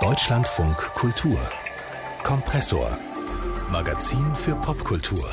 Deutschlandfunk Kultur. Kompressor. Magazin für Popkultur.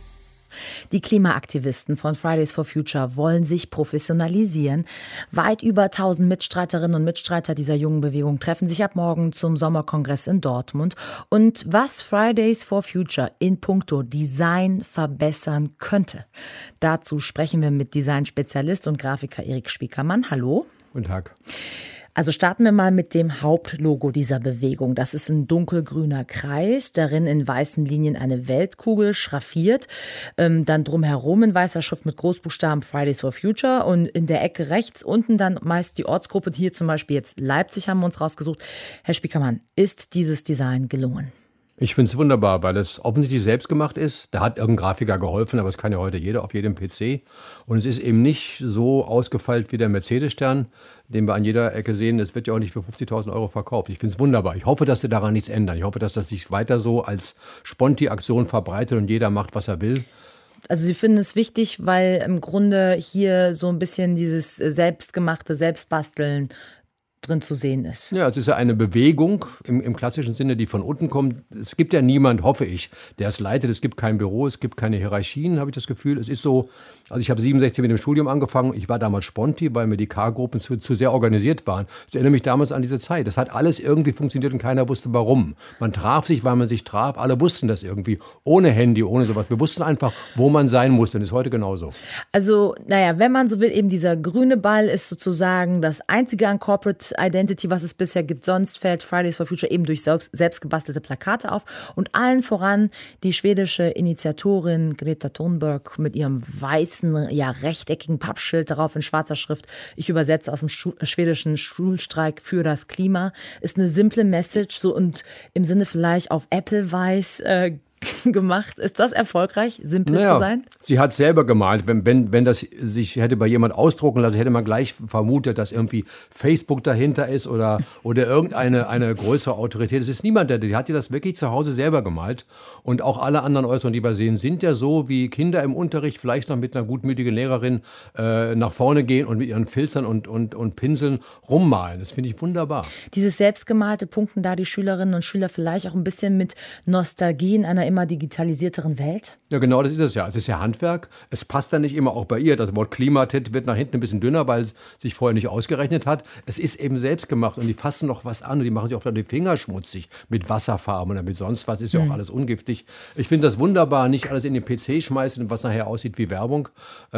Die Klimaaktivisten von Fridays for Future wollen sich professionalisieren. Weit über 1000 Mitstreiterinnen und Mitstreiter dieser jungen Bewegung treffen sich ab morgen zum Sommerkongress in Dortmund. Und was Fridays for Future in puncto Design verbessern könnte, dazu sprechen wir mit Designspezialist und Grafiker Erik Spiekermann. Hallo. Guten Tag. Also starten wir mal mit dem Hauptlogo dieser Bewegung. Das ist ein dunkelgrüner Kreis, darin in weißen Linien eine Weltkugel schraffiert, dann drumherum in weißer Schrift mit Großbuchstaben Fridays for Future und in der Ecke rechts unten dann meist die Ortsgruppe, hier zum Beispiel jetzt Leipzig haben wir uns rausgesucht. Herr Spiekermann, ist dieses Design gelungen? Ich finde es wunderbar, weil es offensichtlich selbst gemacht ist. Da hat irgendein Grafiker geholfen, aber es kann ja heute jeder auf jedem PC. Und es ist eben nicht so ausgefeilt wie der Mercedes-Stern, den wir an jeder Ecke sehen. Es wird ja auch nicht für 50.000 Euro verkauft. Ich finde es wunderbar. Ich hoffe, dass sie daran nichts ändern. Ich hoffe, dass das sich weiter so als Sponti-Aktion verbreitet und jeder macht, was er will. Also Sie finden es wichtig, weil im Grunde hier so ein bisschen dieses selbstgemachte Selbstbasteln drin zu sehen ist. Ja, es ist ja eine Bewegung im klassischen Sinne, die von unten kommt. Es gibt ja niemand, hoffe ich, der es leitet. Es gibt kein Büro, es gibt keine Hierarchien, habe ich das Gefühl. Es ist so, also ich habe 67 mit dem Studium angefangen. Ich war damals Sponti, weil mir die K-Gruppen zu sehr organisiert waren. Ich erinnere mich damals an diese Zeit. Das hat alles irgendwie funktioniert und keiner wusste warum. Man traf sich, weil man sich traf. Alle wussten das irgendwie. Ohne Handy, ohne sowas. Wir wussten einfach, wo man sein musste. Und das ist heute genauso. Also, naja, wenn man so will, eben dieser grüne Ball ist sozusagen das einzige an Corporate Identity, was es bisher gibt. Sonst fällt Fridays for Future eben durch selbst gebastelte Plakate auf. Und allen voran die schwedische Initiatorin Greta Thunberg mit ihrem weißen, ja, rechteckigen Pappschild darauf in schwarzer Schrift. Ich übersetze aus dem schwedischen Schulstreik für das Klima. Ist eine simple Message, so und im Sinne vielleicht auf Apple-Weiß gemacht. Ist das erfolgreich, simpel zu sein? Sie hat selber gemalt. Wenn das sich hätte bei jemand ausdrucken lassen, hätte man gleich vermutet, dass irgendwie Facebook dahinter ist oder irgendeine größere Autorität. Es ist niemand, die hat das wirklich zu Hause selber gemalt. Und auch alle anderen Äußerungen, die wir sehen, sind ja so, wie Kinder im Unterricht vielleicht noch mit einer gutmütigen Lehrerin nach vorne gehen und mit ihren Filzern und Pinseln rummalen. Das finde ich wunderbar. Dieses selbstgemalte punkten da die Schülerinnen und Schüler vielleicht auch ein bisschen mit Nostalgie in einer immer digitalisierteren Welt? Ja, genau, das ist es ja. Es ist ja Handwerk. Es passt dann nicht immer auch bei ihr. Das Wort Klimatit wird nach hinten ein bisschen dünner, weil es sich vorher nicht ausgerechnet hat. Es ist eben selbst gemacht und die fassen noch was an und die machen sich auch dann die Finger schmutzig mit Wasserfarben oder mit sonst was. Ist ja auch alles ungiftig. Ich finde das wunderbar, nicht alles in den PC schmeißen, was nachher aussieht wie Werbung.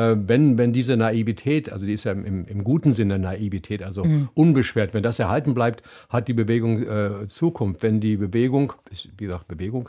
Wenn diese Naivität, also die ist ja im guten Sinne Naivität, also unbeschwert, wenn das erhalten bleibt, hat die Bewegung Zukunft. Wenn die Bewegung, wie gesagt Bewegung,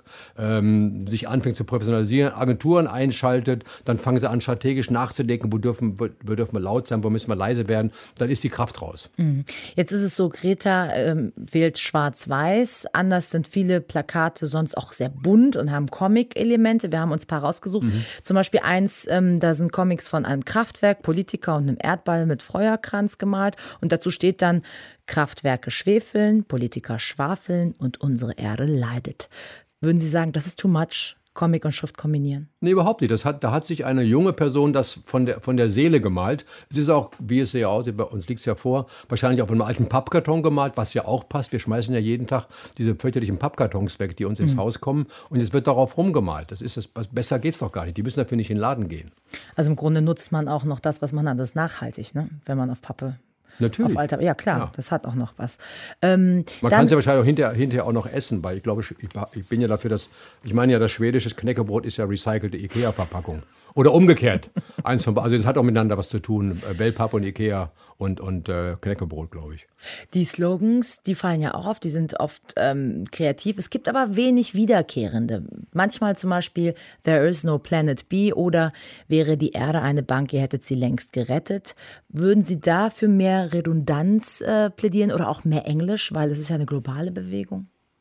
sich anfängt zu professionalisieren, Agenturen einschaltet, dann fangen sie an, strategisch nachzudenken, wo dürfen wir laut sein, wo müssen wir leise werden, dann ist die Kraft raus. Jetzt ist es so, Greta wählt schwarz-weiß, anders sind viele Plakate sonst auch sehr bunt und haben Comic-Elemente, wir haben uns ein paar rausgesucht, zum Beispiel eins, da sind Comics von einem Kraftwerk, Politiker und einem Erdball mit Feuerkranz gemalt und dazu steht dann, Kraftwerke schwefeln, Politiker schwafeln und unsere Erde leidet. Würden Sie sagen, das ist too much, Comic und Schrift kombinieren? Nee, überhaupt nicht. Da hat sich eine junge Person das von der Seele gemalt. Es ist auch, wie es ja aussieht, bei uns liegt es ja vor, wahrscheinlich auf einem alten Pappkarton gemalt, was ja auch passt. Wir schmeißen ja jeden Tag diese fürchterlichen Pappkartons weg, die uns ins Haus kommen. Und jetzt wird darauf rumgemalt. Besser geht's doch gar nicht. Die müssen dafür nicht in den Laden gehen. Also im Grunde nutzt man auch noch das, was man hat. Das ist nachhaltig, ne? Wenn man auf Pappe... Natürlich. Auf Alter, ja klar, ja. Das hat auch noch was. Man kann es ja wahrscheinlich auch hinterher auch noch essen, weil ich glaube, ich bin ja dafür, ich meine ja, das schwedische Knäckebrot ist ja recycelte Ikea-Verpackung. Oder umgekehrt. Also das hat auch miteinander was zu tun. Wellpapp und Ikea und Knäckebrot, glaube ich. Die Slogans, die fallen ja auch auf, die sind oft kreativ. Es gibt aber wenig wiederkehrende. Manchmal zum Beispiel There is no planet B oder wäre die Erde eine Bank, ihr hättet sie längst gerettet. Würden Sie da für mehr Redundanz plädieren oder auch mehr Englisch, weil es ist ja eine globale Bewegung?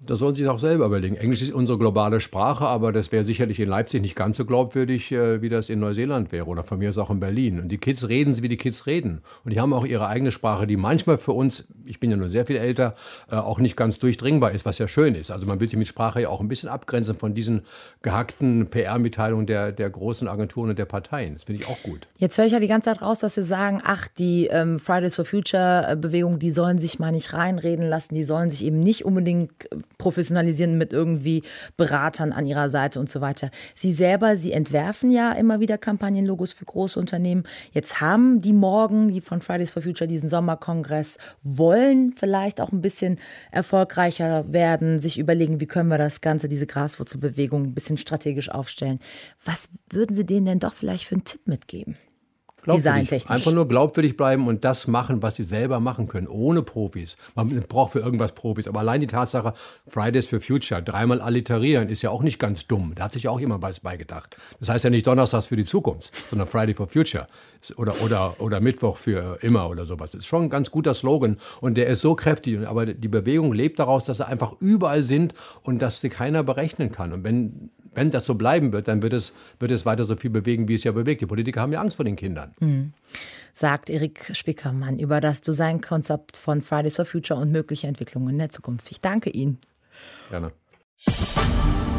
Das sollen sie sich auch selber überlegen. Englisch ist unsere globale Sprache, aber das wäre sicherlich in Leipzig nicht ganz so glaubwürdig, wie das in Neuseeland wäre oder von mir aus auch in Berlin. Und die Kids reden, wie die Kids reden. Und die haben auch ihre eigene Sprache, die manchmal für uns, ich bin ja nur sehr viel älter, auch nicht ganz durchdringbar ist, was ja schön ist. Also man will sich mit Sprache ja auch ein bisschen abgrenzen von diesen gehackten PR-Mitteilungen der großen Agenturen und der Parteien. Das finde ich auch gut. Jetzt höre ich ja die ganze Zeit raus, dass Sie sagen, ach, die Fridays for Future-Bewegung, die sollen sich mal nicht reinreden lassen, die sollen sich eben nicht unbedingt professionalisieren mit irgendwie Beratern an ihrer Seite und so weiter. Sie selber, Sie entwerfen ja immer wieder Kampagnenlogos für große Unternehmen. Jetzt haben die morgen, die von Fridays for Future, diesen Sommerkongress, wollen vielleicht auch ein bisschen erfolgreicher werden, sich überlegen, wie können wir das Ganze, diese Graswurzelbewegung ein bisschen strategisch aufstellen. Was würden Sie denen denn doch vielleicht für einen Tipp mitgeben? Designtechnisch. Einfach nur glaubwürdig bleiben und das machen, was sie selber machen können, ohne Profis. Man braucht für irgendwas Profis, aber allein die Tatsache, Fridays for Future, dreimal alliterieren, ist ja auch nicht ganz dumm. Da hat sich ja auch jemand was beigedacht. Das heißt ja nicht Donnerstags für die Zukunft, sondern Friday for Future oder Mittwoch für immer oder sowas. Das ist schon ein ganz guter Slogan und der ist so kräftig, aber die Bewegung lebt daraus, dass sie einfach überall sind und dass sie keiner berechnen kann. Und wenn das so bleiben wird, dann wird es weiter so viel bewegen, wie es ja bewegt. Die Politiker haben ja Angst vor den Kindern. Sagt Erik Spickermann über das Designkonzept von Fridays for Future und mögliche Entwicklungen in der Zukunft. Ich danke Ihnen. Gerne.